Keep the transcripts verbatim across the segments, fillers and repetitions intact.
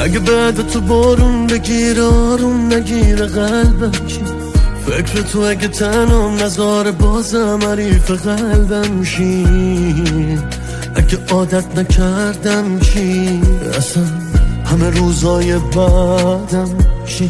اگه بعد تو بارون بگیره آروم نگیره قلبم چی؟ فکر تو اگه تنم نذاره بازم حریف قلبم شی؟ اگه عادت نکردم چی؟ اصلا همه روزای بعدم چی؟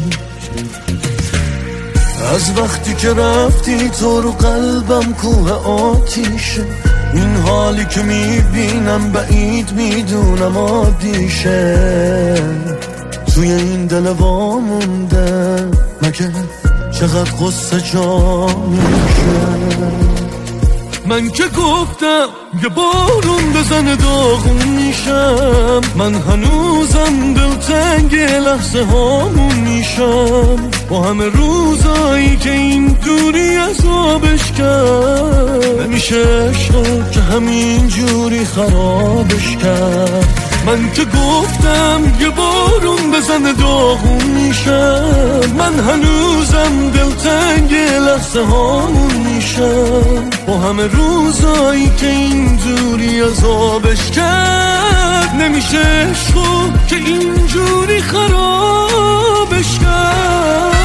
از وقتی که رفتی تو رو قلبم کوه آتیشه، این حالی که میبینم بعید میدونم عادیشه، توی این دل وامونده مگه چقدر قصه جا میشه. من که گفتم یه بارون بزنه داغون میشم، من هنوزم دلتنگ لحظه هامون میشم، با همه روزایی که این دوری عذابش کرد، نمیشه عشق که همین جوری خرابش کرد. من که گفتم یه بارون بزنه داغون میشم، من هنوزم دلتنگ لحظه هامون میشم، با همه روزایی که این دوری عذابش کرد، نمیشه عشقو که اینجوری خرابش کرد.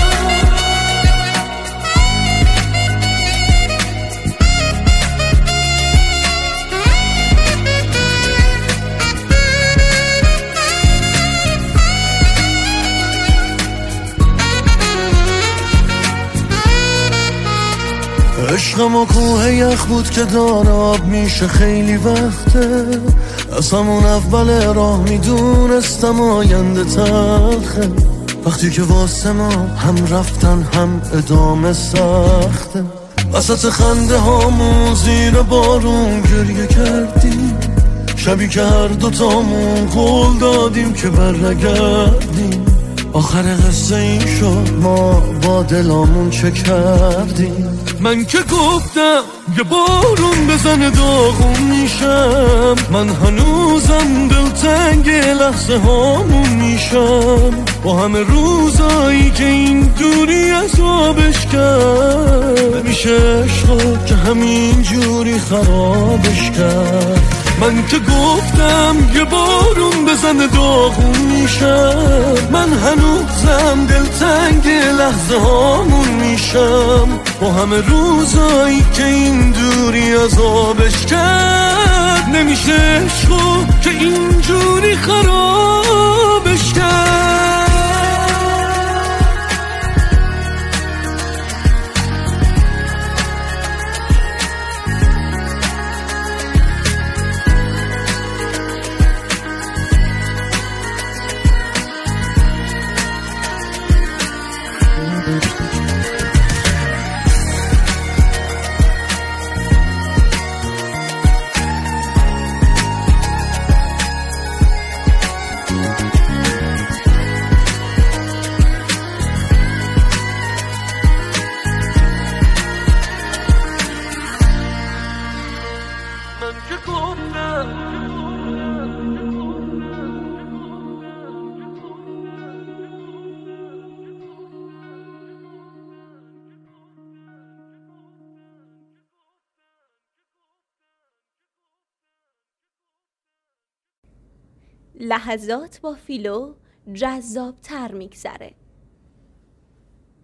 عشقم و کوه یخ بود که دار آب میشه خیلی وقته، از همون اول راه میدونستم آینده تلخه، وقتی که واسه ما هم رفتن هم ادامه سخته، وسط خنده هامون زیر بارون گریه کردیم، شبی که هر دوتامون قول دادیم که برنگردیم، آخر قصه این شد ما با دلامون چه کردیم. من که گفتم یه بارون بزنه داغون میشم، من هنوزم دلتنگ لحظه هامون میشم، با همه روزایی که این دوری عذابش کرد، نمیشه عشق که همین جوری خرابش کرد. من که گفتم یه بارون بزنه داغون میشم، من هنوزم دلتنگ لحظه هامون میشم، با همه روزایی که این دوری عذابش کرد، نمیشه عشقو که اینجوری خرابش کرد. لحظات با فیلو جذاب‌تر میگذره.